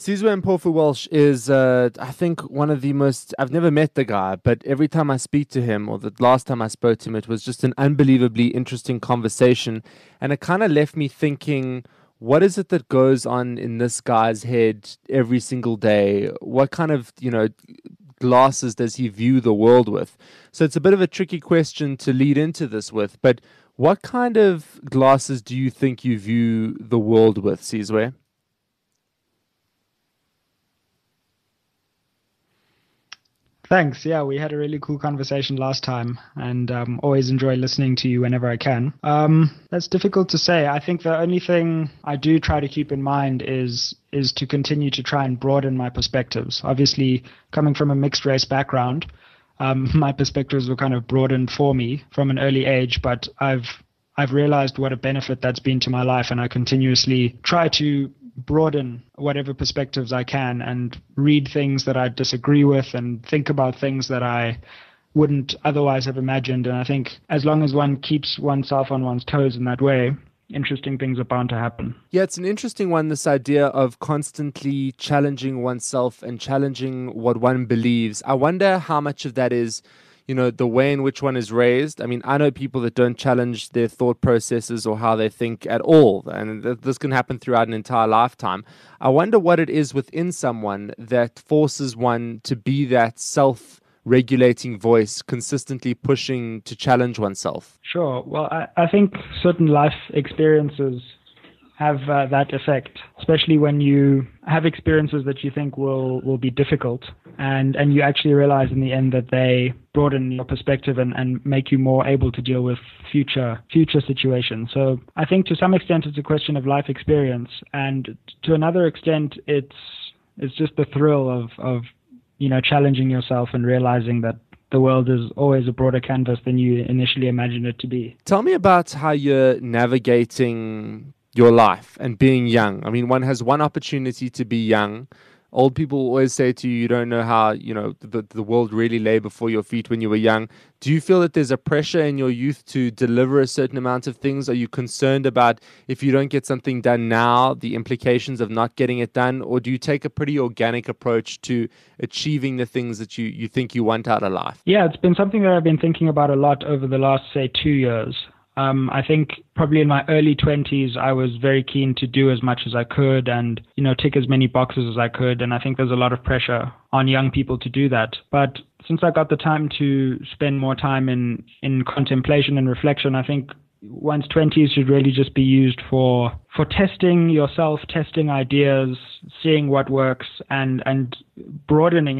Sizwe Mpofu Walsh is, I think, one of the most. I've never met the guy, but every time I speak to him, or the last time I spoke to him, it was just an unbelievably interesting conversation. And it kind of left me thinking, what is it that goes on in this guy's head every single day? What kind of, glasses does he view the world with? So it's a bit of a tricky question to lead into this with, but what kind of glasses do you think you view the world with, Sizwe? Thanks. Yeah, we had a really cool conversation last time, and always enjoy listening to you whenever I can. That's difficult to say. I think the only thing I do try to keep in mind is to continue to try and broaden my perspectives. Obviously, coming from a mixed race background, my perspectives were kind of broadened for me from an early age, but I've realized what a benefit that's been to my life, and I continuously try to broaden whatever perspectives I can and read things that I disagree with and think about things that I wouldn't otherwise have imagined. And I think as long as one keeps oneself on one's toes in that way, interesting things are bound to happen. Yeah, it's an interesting one, this idea of constantly challenging oneself and challenging what one believes. I wonder how much of that is the way in which one is raised. I mean, I know people that don't challenge their thought processes or how they think at all, and this can happen throughout an entire lifetime. I wonder what it is within someone that forces one to be that self-regulating voice, consistently pushing to challenge oneself. Sure. Well, I think certain life experiences have that effect, especially when you have experiences that you think will be difficult, and you actually realize in the end that they broaden your perspective and make you more able to deal with future situations. So I think to some extent it's a question of life experience, and to another extent it's just the thrill of challenging yourself and realizing that the world is always a broader canvas than you initially imagined it to be. Tell me about how you're navigating your life and being young. I mean, one has one opportunity to be young. Old people always say to you, you don't know how, the world really lay before your feet when you were young. Do you feel that there's a pressure in your youth to deliver a certain amount of things? Are you concerned about if you don't get something done now, the implications of not getting it done? Or do you take a pretty organic approach to achieving the things that you think you want out of life? Yeah, it's been something that I've been thinking about a lot over the last, say, 2 years. I think probably in my early 20s, I was very keen to do as much as I could and, tick as many boxes as I could. And I think there's a lot of pressure on young people to do that. But since I got the time to spend more time in contemplation and reflection, I think one's 20s should really just be used for testing yourself, testing ideas, seeing what works, and broadening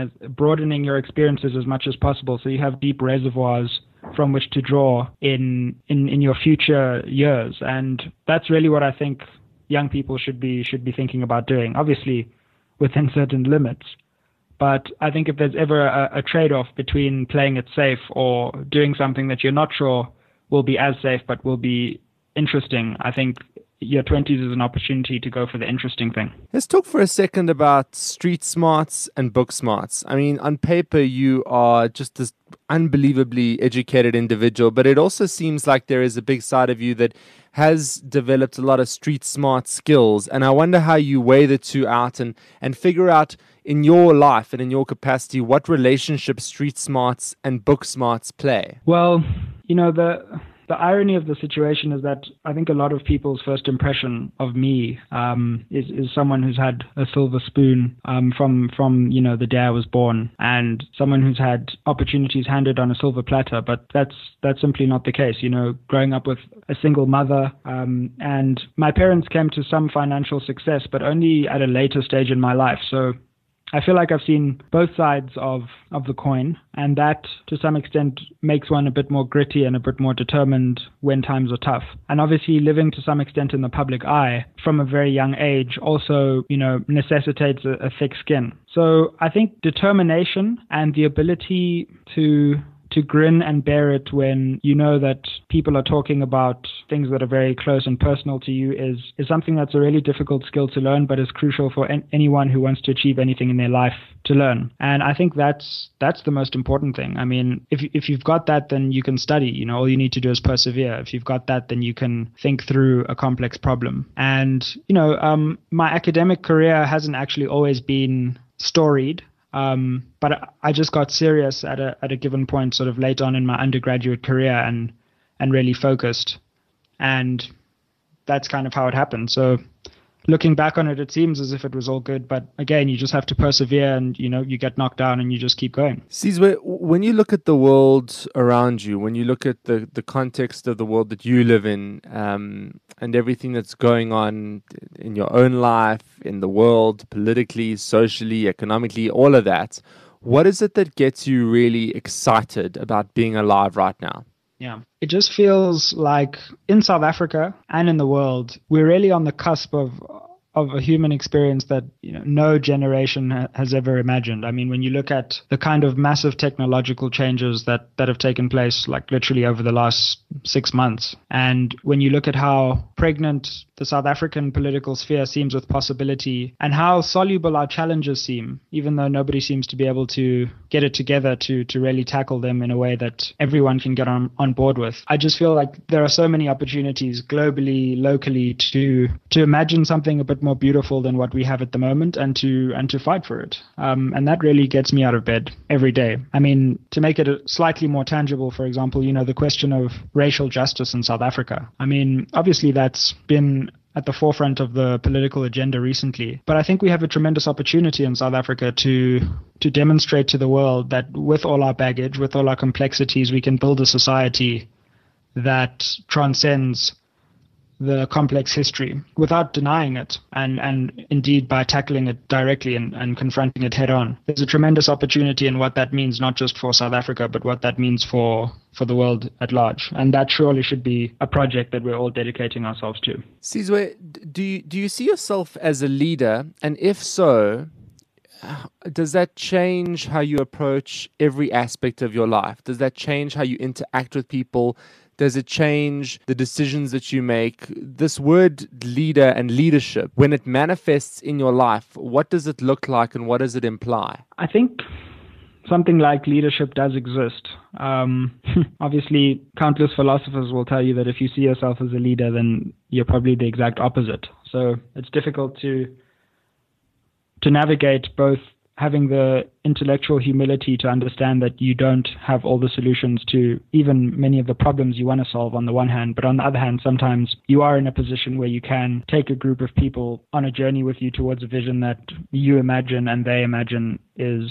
your experiences as much as possible so you have deep reservoirs from which to draw in your future years. And that's really what I think young people should be thinking about doing, obviously within certain limits. But I think if there's ever a trade-off between playing it safe or doing something that you're not sure will be as safe but will be interesting, I think your 20s is an opportunity to go for the interesting thing. Let's talk for a second about street smarts and book smarts. I mean, on paper, you are just this unbelievably educated individual, but it also seems like there is a big side of you that has developed a lot of street smart skills. And I wonder how you weigh the two out and figure out in your life and in your capacity what relationship street smarts and book smarts play. Well, the irony of the situation is that I think a lot of people's first impression of me is someone who's had a silver spoon from the day I was born, and someone who's had opportunities handed on a silver platter. But that's simply not the case. Growing up with a single mother, and my parents came to some financial success, but only at a later stage in my life. So I feel like I've seen both sides of the coin, and that to some extent makes one a bit more gritty and a bit more determined when times are tough. And obviously living to some extent in the public eye from a very young age also, necessitates a thick skin. So I think determination and the ability to to grin and bear it when you know that people are talking about things that are very close and personal to you is something that's a really difficult skill to learn, but is crucial for anyone who wants to achieve anything in their life to learn. And I think that's the most important thing. I mean, if you've got that, then you can study. You know, all you need to do is persevere. If you've got that, then you can think through a complex problem. And, you know, my academic career hasn't actually always been storied. But I just got serious at a given point, sort of late on in my undergraduate career, and really focused. And that's kind of how it happened. So looking back on it, it seems as if it was all good. But again, you just have to persevere, and, you know, you get knocked down and you just keep going. Sizwe, when you look at the world around you, when you look at the context of the world that you live in, and everything that's going on in your own life, in the world, politically, socially, economically, all of that, what is it that gets you really excited about being alive right now? Yeah, it just feels like in South Africa and in the world, we're really on the cusp of a human experience that, you know, no generation has ever imagined. I mean, when you look at the kind of massive technological changes that have taken place, like literally over the last 6 months, and when you look at how pregnant the South African political sphere seems with possibility, and how soluble our challenges seem, even though nobody seems to be able to get it together to really tackle them in a way that everyone can get on board with. I just feel like there are so many opportunities globally, locally, to imagine something a bit more beautiful than what we have at the moment, and to fight for it. And that really gets me out of bed every day. I mean, to make it slightly more tangible, for example, you know, the question of racial justice in South Africa. I mean, obviously that's been at the forefront of the political agenda recently. But I think we have a tremendous opportunity in South Africa to demonstrate to the world that with all our baggage, with all our complexities, we can build a society that transcends the complex history without denying it, and indeed by tackling it directly and confronting it head on. There's a tremendous opportunity in what that means, not just for South Africa, but what that means for the world at large. And that surely should be a project that we're all dedicating ourselves to. Sizwe, do you see yourself as a leader? And if so, does that change how you approach every aspect of your life? Does that change how you interact with people? Does it change the decisions that you make? This word leader and leadership, when it manifests in your life, what does it look like and what does it imply? I think something like leadership does exist. Obviously, countless philosophers will tell you that if you see yourself as a leader, then you're probably the exact opposite. So it's difficult to navigate both having the intellectual humility to understand that you don't have all the solutions to even many of the problems you want to solve on the one hand, but on the other hand, sometimes you are in a position where you can take a group of people on a journey with you towards a vision that you imagine and they imagine is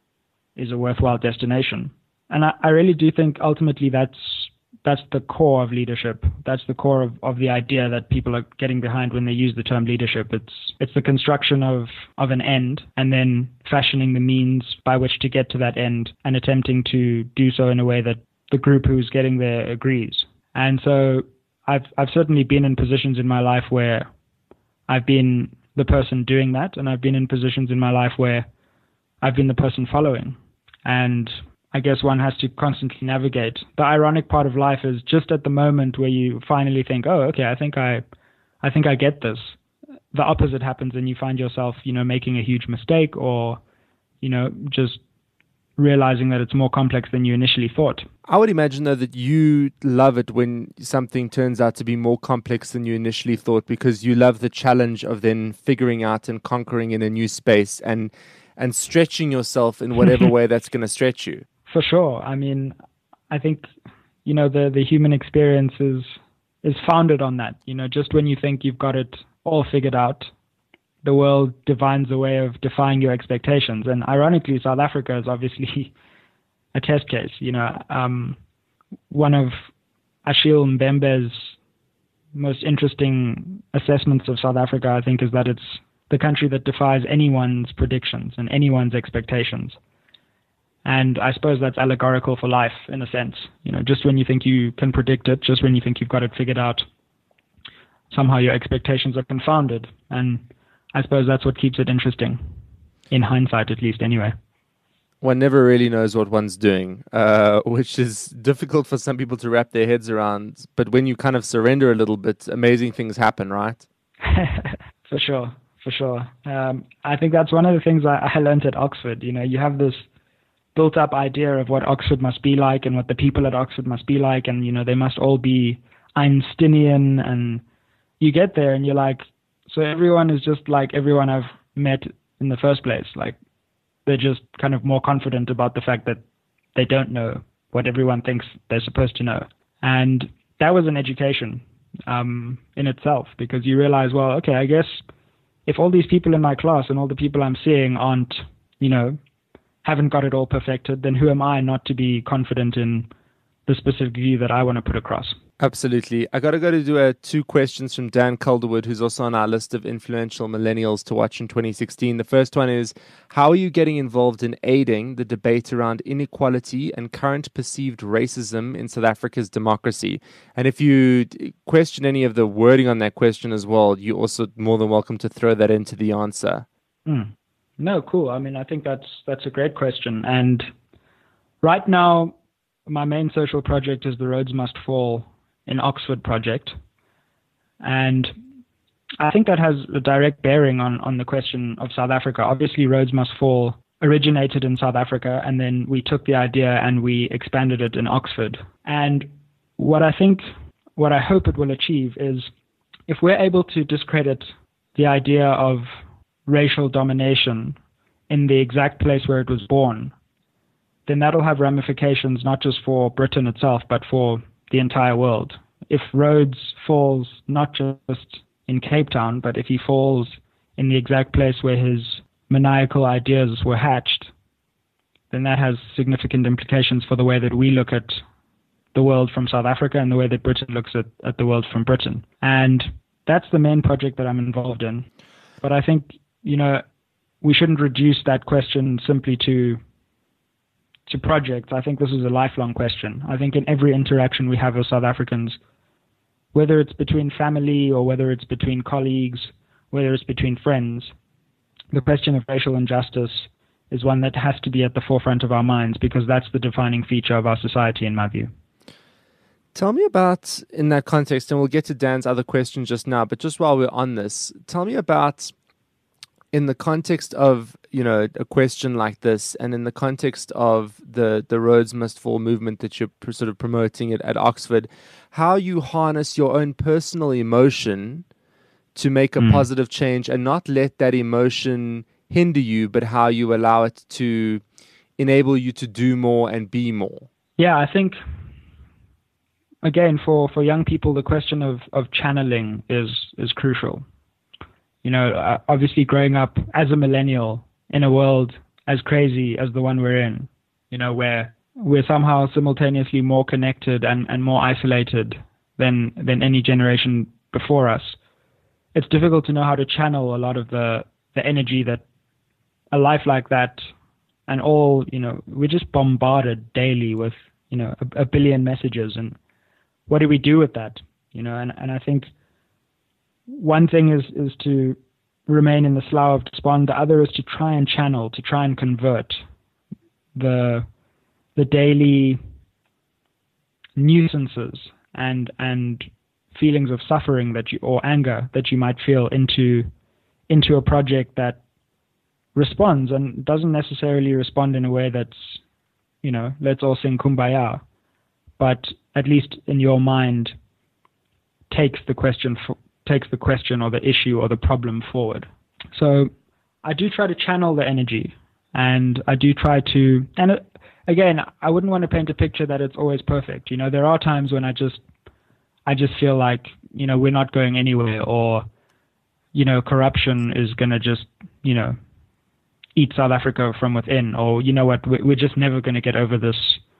a worthwhile destination. And I really do think ultimately that's the core of leadership. That's the core of the idea that people are getting behind when they use the term leadership. It's the construction of an end and then fashioning the means by which to get to that end and attempting to do so in a way that the group who's getting there agrees. And so I've certainly been in positions in my life where I've been the person doing that, and I've been in positions in my life where I've been the person following. And I guess one has to constantly navigate. The ironic part of life is just at the moment where you finally think, oh, okay, I think I get this. The opposite happens and you find yourself, you know, making a huge mistake, or, you know, just realizing that it's more complex than you initially thought. I would imagine, though, that you love it when something turns out to be more complex than you initially thought, because you love the challenge of then figuring out and conquering in a new space and stretching yourself in whatever way that's going to stretch you. For sure. I mean, I think, you know, the human experience is founded on that. You know, just when you think you've got it all figured out, the world divines a way of defying your expectations. And ironically, South Africa is obviously a test case. You know, one of Achille Mbembe's most interesting assessments of South Africa, I think, is that it's the country that defies anyone's predictions and anyone's expectations. And I suppose that's allegorical for life in a sense. You know, just when you think you can predict it, just when you think you've got it figured out, somehow your expectations are confounded. And I suppose that's what keeps it interesting, in hindsight at least anyway. one never really knows what one's doing, which is difficult for some people to wrap their heads around. But when you kind of surrender a little bit, amazing things happen, right? For sure, for sure. I think that's one of the things I learned at Oxford. You have this built-up idea of what Oxford must be like and what the people at Oxford must be like, and they must all be Einsteinian. And you get there, and you're like, so everyone is just like everyone I've met in the first place. Like, they're just kind of more confident about the fact that they don't know what everyone thinks they're supposed to know. And that was an education in itself, because you realize, well, okay, I guess if all these people in my class and all the people I'm seeing aren't, haven't got it all perfected, then who am I not to be confident in the specific view that I want to put across? Absolutely. I got to go to do two questions from Dan Calderwood, who's also on our list of influential millennials to watch in 2016. The first one is, how are you getting involved in aiding the debate around inequality and current perceived racism in South Africa's democracy? And if you question any of the wording on that question as well, you're also more than welcome to throw that into the answer. No, cool. I mean, I think that's a great question. And right now, my main social project is the Rhodes Must Fall in Oxford project. And I think that has a direct bearing on the question of South Africa. Obviously, Rhodes Must Fall originated in South Africa, and then we took the idea and we expanded it in Oxford. And what I hope it will achieve is, if we're able to discredit the idea of racial domination in the exact place where it was born, then that'll have ramifications not just for Britain itself, but for the entire world. If Rhodes falls not just in Cape Town, but if he falls in the exact place where his maniacal ideas were hatched, then that has significant implications for the way that we look at the world from South Africa and the way that Britain looks at the world from Britain. And that's the main project that I'm involved in. But I think, we shouldn't reduce that question simply to projects. I think this is a lifelong question. I think in every interaction we have with South Africans, whether it's between family or whether it's between colleagues, whether it's between friends, the question of racial injustice is one that has to be at the forefront of our minds, because that's the defining feature of our society, in my view. Tell me about, in that context, and we'll get to Dan's other question just now, but just while we're on this, tell me about, in the context of, a question like this, and in the context of the Rhodes Must Fall movement that you're sort of promoting it at Oxford, how you harness your own personal emotion to make a positive change and not let that emotion hinder you, but how you allow it to enable you to do more and be more. Yeah, I think, again, for young people, the question of channeling is crucial. Obviously growing up as a millennial in a world as crazy as the one we're in, where we're somehow simultaneously more connected and more isolated than any generation before us, it's difficult to know how to channel a lot of the energy that a life like that, and all, we're just bombarded daily with, a billion messages, and what do we do with that? And I think one thing is to remain in the slough of despond. The other is to try and channel, to try and convert the daily nuisances and feelings of suffering or anger that you might feel into a project that responds, and doesn't necessarily respond in a way that's, let's all sing Kumbaya, but at least in your mind takes the question or the issue or the problem forward. So I do try to channel the energy, and I do try to, and again, I wouldn't want to paint a picture that it's always perfect. There are times when I just feel like, we're not going anywhere, or, corruption is going to just, eat South Africa from within, or, we're just never going to get over this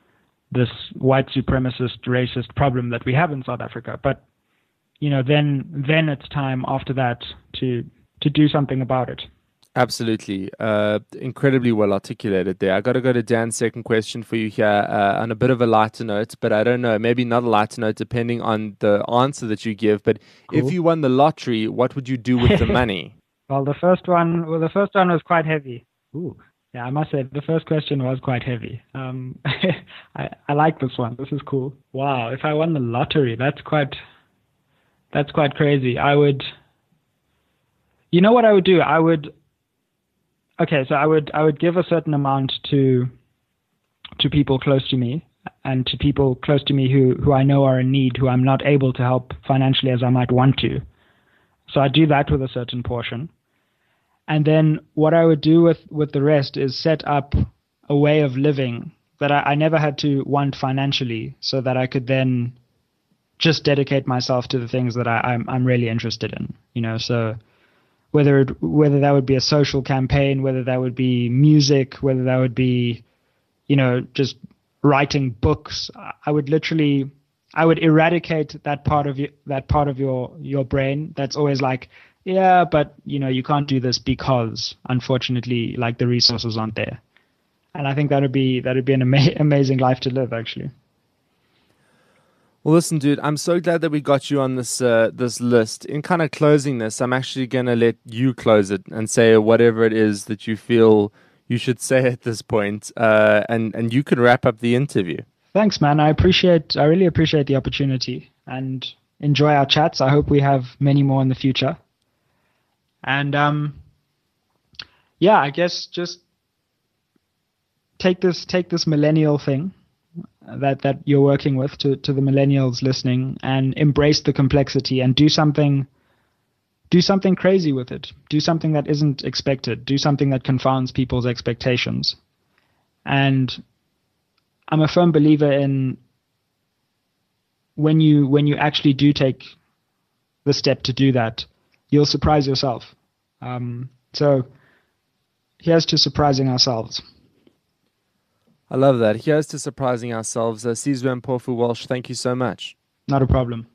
white supremacist, racist problem that we have in South Africa. But, then it's time after that to do something about it. Absolutely. Incredibly well articulated there. I got to go to Dan's second question for you here on a bit of a lighter note, but I don't know, maybe not a lighter note depending on the answer that you give. But Cool. If you won the lottery, what would you do with the money? Well, the first one was quite heavy. Ooh. Yeah, I must say the first question was quite heavy. I like this one. This is cool. Wow, if I won the lottery, that's quite crazy. You know what I would do? Okay, so I would give a certain amount to people close to me and to people close to me who I know are in need, who I'm not able to help financially as I might want to. So I do that with a certain portion. And then what I would do with the rest is set up a way of living that I never had to want financially, so that I could then just dedicate myself to the things that I'm really interested in. So whether that would be a social campaign, whether that would be music, whether that would be, just writing books, I would eradicate that part of your brain that's always like, yeah, but you can't do this because unfortunately, like, the resources aren't there. And I think that'd be an amazing life to live, actually. Well, listen, dude, I'm so glad that we got you on this list. In kind of closing this, I'm actually going to let you close it and say whatever it is that you feel you should say at this point, and you can wrap up the interview. Thanks, man. I really appreciate the opportunity and enjoy our chats. I hope we have many more in the future. And yeah, I guess just take this millennial thing that you're working with to the millennials listening, and embrace the complexity and do something crazy with it. Do something that isn't expected. Do something that confounds people's expectations. And I'm a firm believer in when you actually do take the step to do that, you'll surprise yourself. So here's to surprising ourselves. I love that. Here's to surprising ourselves. Sizwe Mpofu Walsh, thank you so much. Not a problem.